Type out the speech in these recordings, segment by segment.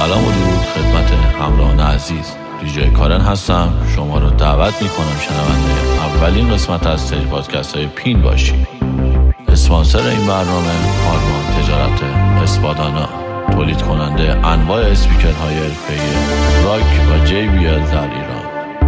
سلام و درود خدمت همراهان عزیز. دیجی کارن هستم. شما رو دعوت میکنم شنونده اولین قسمت از سری پادکست های پین باشید. اسپانسر این برنامه آرمان تجارت اسپادانا، تولید کننده انواع اسپیکرهای حرفه‌ای راک و JBL در ایران.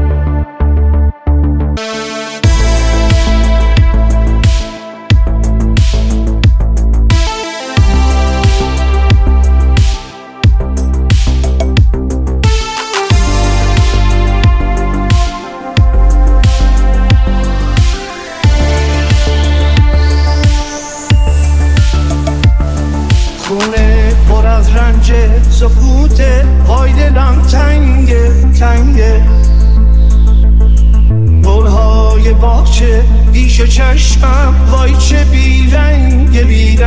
سکوته های دلم تنگه گلهای باغچه پیش چشمم وای چه بیرنگه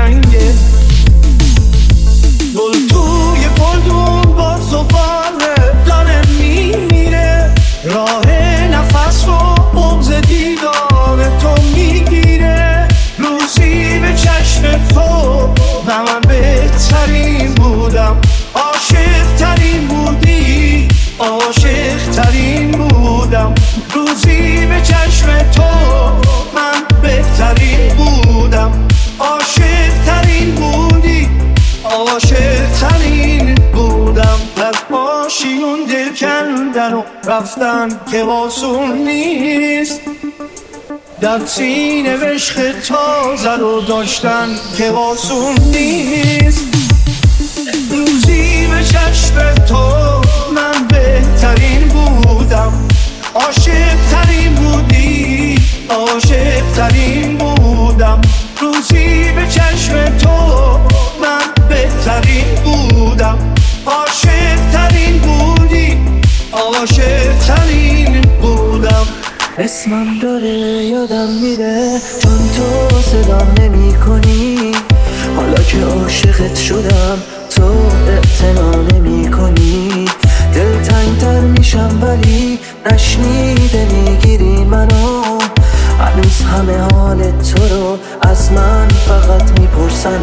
گل توی گلدون با زباله داره میمیره، راه نفس رو بغض دیدار تو میگیره. روزی به چشم تو من بهترین بودم، عاشق ترین بودم. روزی به چشم تو من بهترین بودم، عاشق ترین بودم. در ماشین دل کندن و رفتن که آسون نیست، در سینه عشق تازه رو داشتن که آسون نیست. روزی به چشم تو من بهترین بودم، عاشق ترین بودم. روزی به چشم تو من بهترین بودم، عاشق ترین بودم. اسمم داره یادم میره چون تو صدام نمی کنی، حالا که عاشقت شدم تو اعتنا نمی کنی. دلتنگتر میشم ولی نشنیده میگیری منو، هنوز همه حال تو رو از من فقط میپرسن.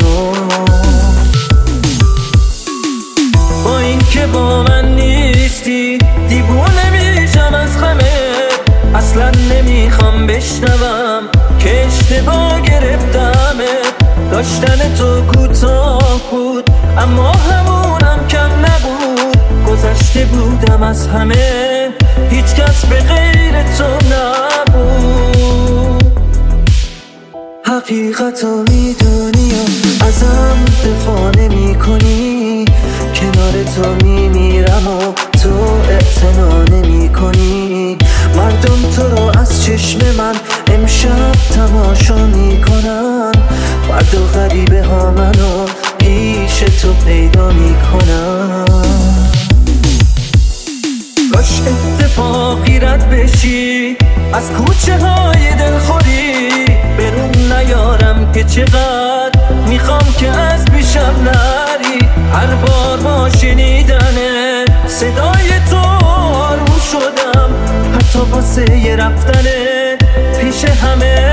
با این که با من نیستی دیوونه میشم از غمت، اصلا نمیخوام بشنوم که اشتباه گرفتمت. داشتن تو کوتاه بود اما همونم کم نبود، گذشته بودم از همه، هیچ کس به غیر تو نبود. حقیقتو میدونی و ازم دفاع نمی کنی، کنار تو میمیرم و تو اعتنا نمی کنی. مردم تو رو از چشم من امشب تماشا میکنن، فردا غریبه ها منو پیش تو پیدا میکنن. کاش اتفاقی رد بشی از کوچه های دلخوری، برون نیارم که چقدر میخوام که از پیشم نری. هر بار با شنیدن صدای تو آروم شدم، حتی واسه یه رفتنه پیش همه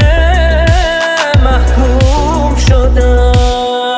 محکوم شدم.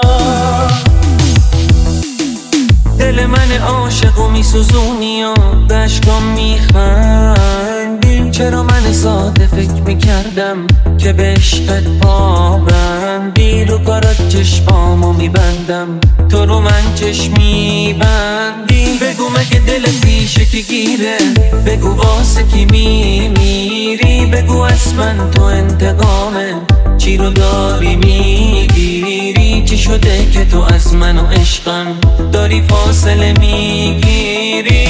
دل من عاشقو میسوزونی و به اشکام میخندی. چرا من ساده فکر میکردم که به عشقت پابندی، رو کارات چشمامو میبندم تو رو من چشم میبندی. بگو مگه دل پیشه که گیره، بگو واسه کی میمیری، بگو اصلا تو انتقامه چی رو داری میگیری. چی شده که تو از من و عشقم داری فاصله میگیری؟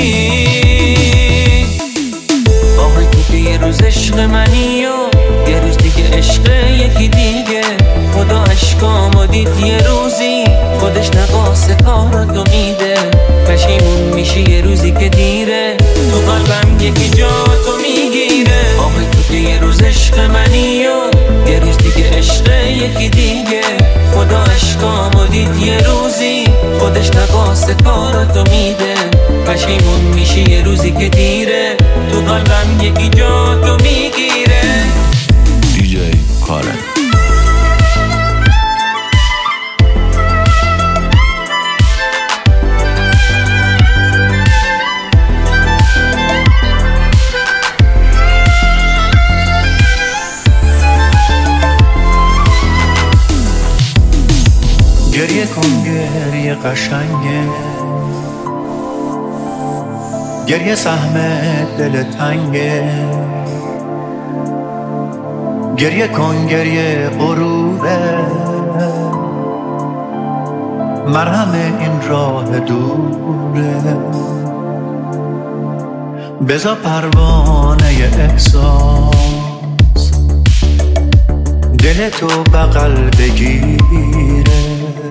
آهای تو که یه روز عشق منی و یه روز دیگه عشق یکی دیگه. خدا عشقامو دید یه روزی خودش نقاس کاراتو میده. پشیمون میشی یه روزی که دیره، تو قلبم یکی جا تو میگیره. آهای تو که یه روز عشق منی و یه روز دیگه عشق یکی دیگه. خدا عشقامو دید یه روزی خودش نقاس کاراتو میده. پشیمون میشی یه روزی که دیره، تو قلبم یکی جا تو میگیره. دیجی کارن. گریه کن گریه قشنگه، گریه سهم دل تنگه، گریه کن گریه غروره، مرهم این راه دوره. بذار پروانه احساس دل تو بغل بگیره،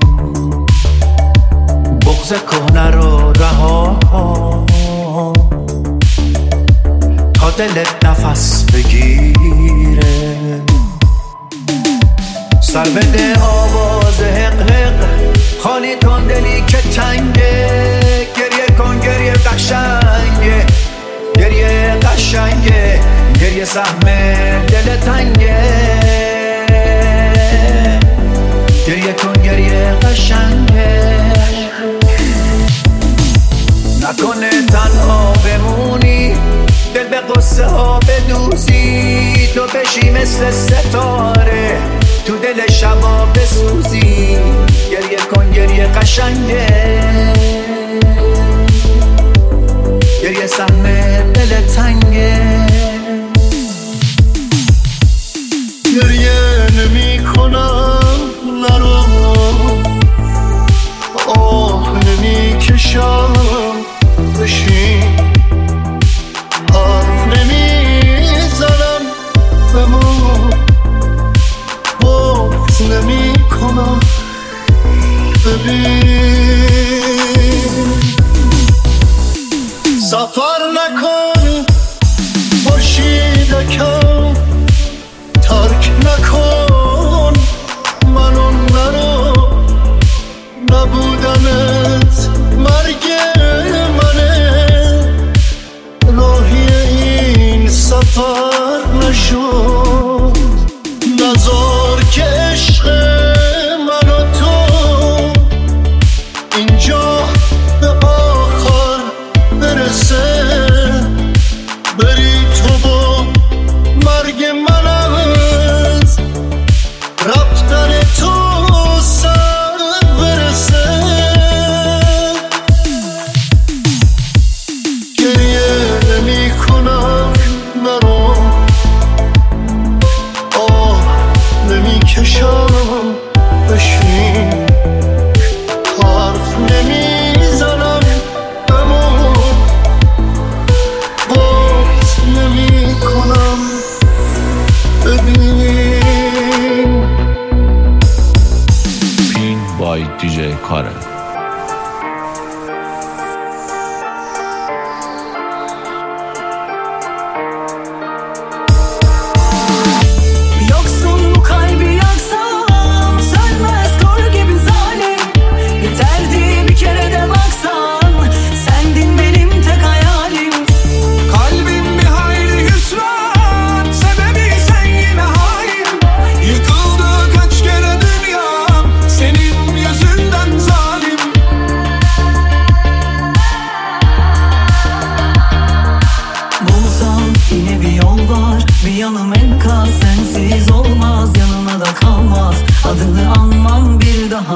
بغض کهنه رو رها تا دلت نفس بگیره. سر بده آواز حق خالی کن دلی که تنگه، گریه کن گریه قشنگه، گریه قشنگه، گریه سهم دل تنگه، گریه کن گریه قشنگه. نکنه تنها بمونی، دل به قصه ها بدوزی، تو بشی مثل ستاره تو دل شبا بسوزی. گریه کن گریه قشنگه، گریه سهم دل تنگه. گریه نمی کنم نرو، آه نمی کشم بشین، حرف نمی زنم بمون، بغض نمی کنم ببین. سفر نکن خورشیدکم، ترک نکن منو نرو، نبودنت مرگ منه، راهی این سفر نشد. نذار که عشق من و تو اینجا به آخر برسه، بری تو با مرگ من از رفتن تو سر برسه. گریه نمی کنم نرو، آه نمی کشم بشین، حرف نمی زنم بمون، بغض نمی کنم ببین. پین بای دیجی کارن. Yoksun bu kalbi yaksam, sönmez kor gibi zalim. Yeterdi bir kere de baksan, sendin benim tek hayalim. Kalbim bir hayli hüsran, sebebi sen yine hain. Yıkıldı kaç kere dünyam, senin yüzünden zalim. Bulsam yine bir yol var, bir yanım enkaz, sensiz olmaz, yanına da kalmaz. Adını anmam bir daha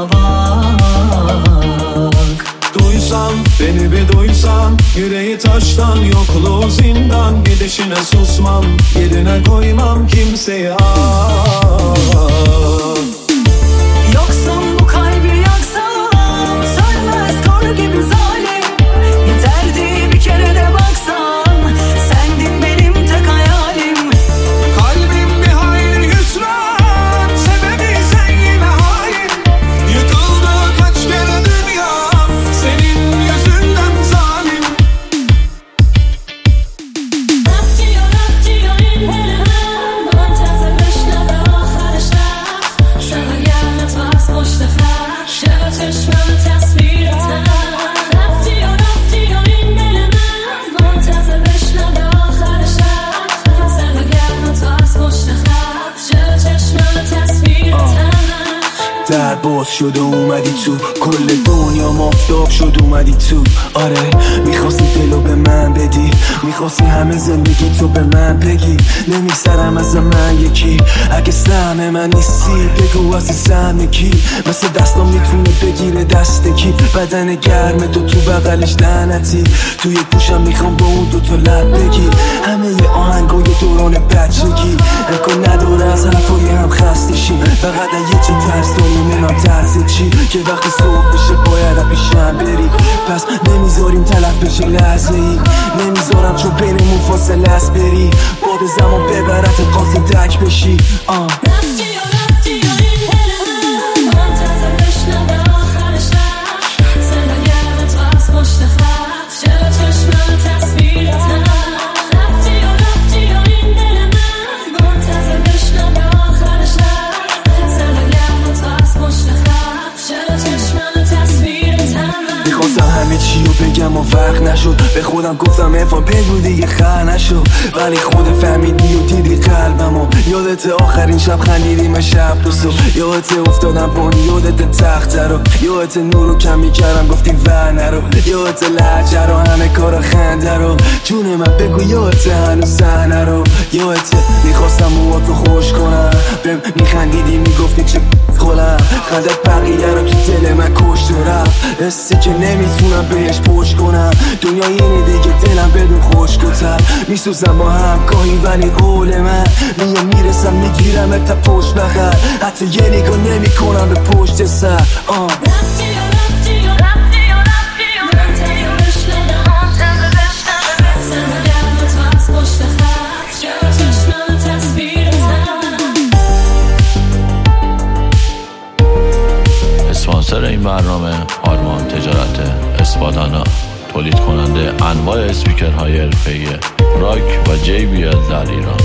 bak. Duysan, beni bir duysan, yüreği taştan, yokluğu zindan, gidişine susmam, yerine koymam kimseyi. Yoksun bu kalbi yaksam, sönmez kor gibi zalim. Yeterdi bir kere de baksan, sendin benim tek hayalim. Kalbim bir hayli hüsran, sebebi sen yine hain. Yıkıldı kaç kere dünyam, senin yüzünden zalim. رفتی و این دل من منتظر بشنوه آخر شب، شب گرم تو از پشت خط، شب چشمم تصویرتم. رفتی و این دل من منتظر بشنوه آخر شب، شب گرم تو از پشت خط، شب چشمم تصویرتم. درد باز شد و اومدی تو، کل دنیا مافتاب شد اومدی تو. آره میخواستی دلو به من بدی، میخواستی همه زندگی تو به من بگی. نمیگذرم از من یکی، اگه سهم من نیستی بگو عزیزم یکی. مثل دستم میتونه بگیره دست کی، بدن گرم تو بغلش لعنتی. توی گوشم میخوام با اون دوتا لب بگی، همه ی آهنگای دوران بچگی. امکان نداره از حرفای هم خسته شی، فقط یه چی ترس داری منم ترس چی، که وقتی صبح بشه باید پیشم بری. پس نمیذاریم تلف بشه لحظه ای، نمیذارم چون بینمون فاصله است بری. باد زمان ببرت قاضی دک بشی. میخواستم همه چی رو بگم و وقت نشد، به خودم گفتم افا بگو دیگه خر نشد. ولی خود فهمیدی و دیدی قلبمو، یادت آخرین شب خندیدیم شب دو صبح، یادت افتادم پون، یادت تخت رو، یادت نورو کم میکردم گفتی ور نرو، یادت لحجه رو همه کارا خنده رو. جون من بگو یادت هنوز صحنه رو، یادت میخواستم موهاتو خوش کنم، بهم میخندیدی میگفتی چه خولم، خندت بقیه رو تو دل من کشت و رفت. حسی که نمیتونم بهش پشت کنم، دنیا اینه دیگه دلم بدون خشک و تر. میسوزم با هم گاهی ولی قول من میام میرسم میگیرم تا پشت بغل، حتی یه نگاه نمی کنم به پشت سر. اسپانسر این برنامه آرمان تجارت اسپادانا، تولید کننده انواع اسپیکرهای حرفه‌ای راک و JBL در ایران.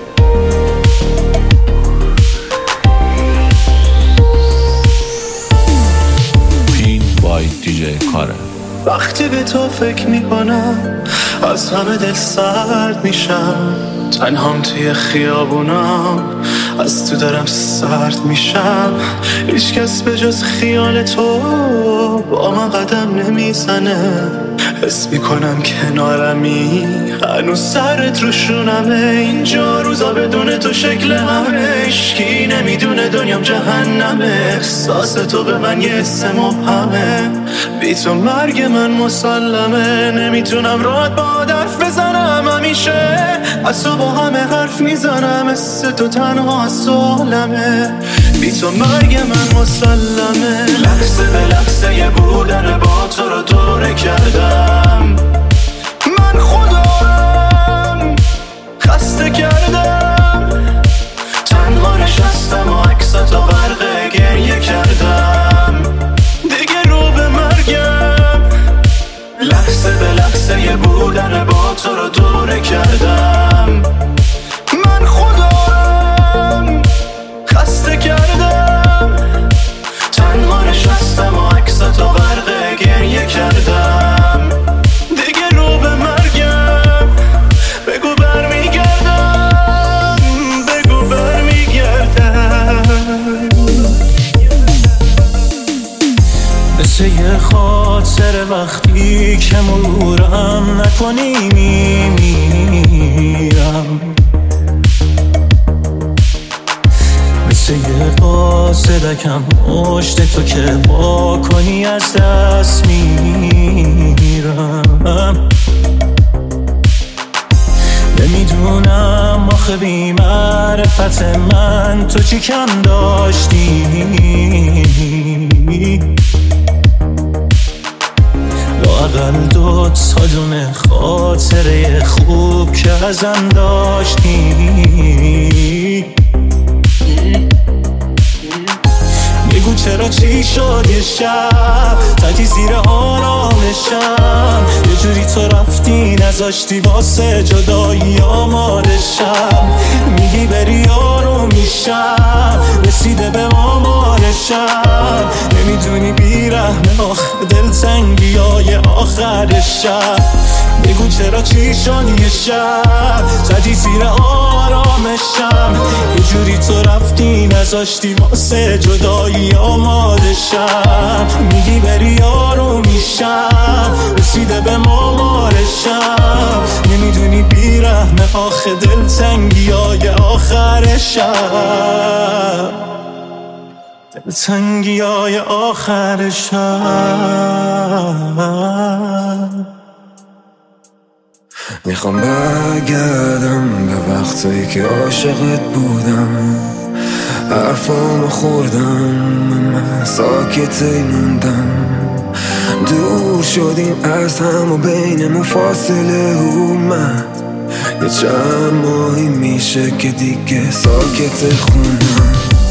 پین بای دیجی کارن. وقتی به تو فکر میکنم از همه دل سرد میشم، تنهام توی خیابونم از تو دارم سرد میشم. هیچ کس به جز خیال تو با من قدم نمیزنه، حس میکنم کنارمی هنوز سرت روشونمه. اینجا روزا بدون تو شکل همه، اشکی نمیدونه دنیام جهنمه. احساس تو به من یه حس مبهمه، بی تو مرگ من مسلمه. نمیتونم راحت با حرف بزنم، همیشه از تو با همه حرف میزنم. حس تو تنها سالمه، بی تو مرگ من مسلمه. لحظه به لحظه یه بودن با تو رو دوره کردم، من خودم خسته کردم. تنها نشستم و عکستو غرق گریه کردم، دیگه رو به مرگم. لحظه به لحظه یه بودن با تو رو دوره کردم، من خودم خسته کردم. تنها نشستم و عکستو غرق گریه کردم، دیگه رو به مرگم. بگو برمیگردم، بگو برمیگردم. مثل یه خاطر وقتی که مرورم نکنی میمیرم، مثل یه قاصدکم مشت تو که با کنی از دست میرم. نمیدونم آخه بی معرفت من تو چی کم داشتی، لااقل دو تا دونه خاطره خوب که ازم داشتی. بگو چرا چی شد یه شب تدی زیر آرامشم، یه جوری تو رفتی نذاشتی واسه جدایی آمادشم. میگی بری آروم میشم، رسیده به آمارشم. نمیدونی بیرحمه آخه دلتنگی های آخر شب. بگو چرا چیشانی شب زدی زیر آرامشم، یه جوری تو رفتی نذاشتی واسه جدایی آماده شم. میگی بری آروم میشم، رسیده به مامارشم، نمیدونی بیرحمه آخه دلتنگی های آخر شب، دلتنگی های آخر شب. میخوام برگردم به وقتایی که عاشقت بودم، حرفامو خوردم من ساکتی موندم، دور شدیم از هم و بینمون فاصله اومد، یه چند ماهی میشه که دیگه ساکت خونم.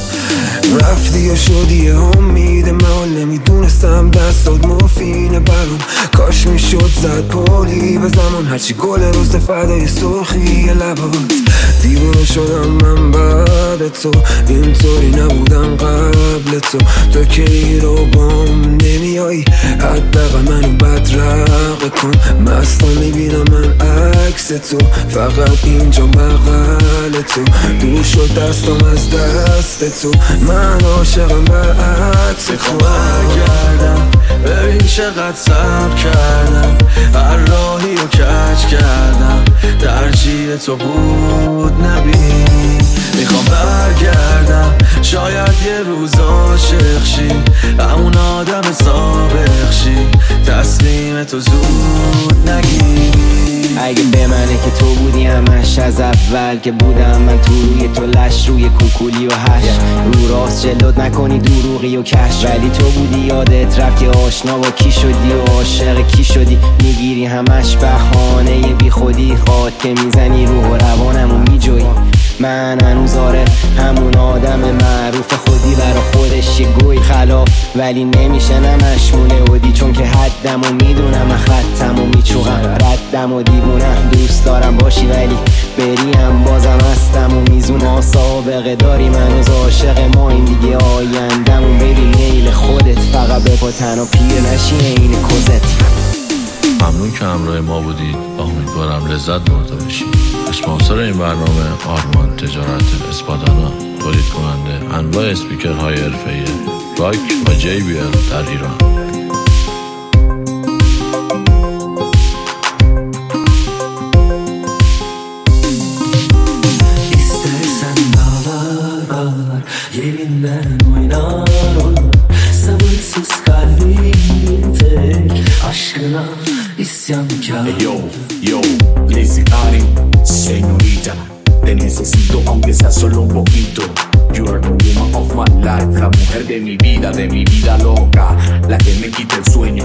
رفتی و شدی امید من، نمیدونستم دستات مفینه برام، کاش میشد زد پولی به زمان، هرچی گل روز فدای سرخی لبات. دیوانه شدم من بعد تو، اینطوری نبودم قبل تو که رو بام نمیایی، حداقل منو بدرقه کن. مستا میبینم من عکس تو، فقط اینجا بغل تو، دور شد دستم از دست تو، من عاشقم برعکس تو. برگردم ببین چقدر صبر کردم، هر راهی رو کج کردم، ترجیح تو بود نبینی. میخوام برگردم شاید یه روز عاشق شی، همون آدم سابق شی، تسلیم تو زود نگیری. اگه به منه که تو بودی همش از اول که بودم من، تو روی تو لش روی کوکولی و هش، رو راست جلوت نکنی دروغی و کش، ولی تو بودی یادت رفت که آشنا با کی شدی و عاشق کی شدی، میگیری همش بهانه بی خودی، خواد که میزنی روح و روانم و میجوی. من هنوز آره همون آدم معروف خودی برا خودش یه گوی خلاف، ولی نمیشه نمشمونه بودی، چون که حدم و میدونم من خطم و میچوغم، ردم و دیوونم، دوست دارم باشی ولی بریم بازم هستم و میزونم، سابقه داری من هنوز عاشق ما، این دیگه آیندمون ببین میل خودت، فقط بپا تن و پیر نشین این کزت. ممنون که همراه ما بودید، امیدوارم لذت برده باشید. اسپانسر این برنامه آرمان تجارت اسپادانا، تولید کننده انواع اسپیکرهای حرفه‌ای راک و JBL در ایران. İstersen dağlar yerinden oynar olur, sabırsız kalbim bir tek aşkına isyankar. Yo, Lazy Ari, señorita, te necesito aunque sea solo un poquito. You are the woman of my life, la mujer de mi vida loca, la que me quita el sueño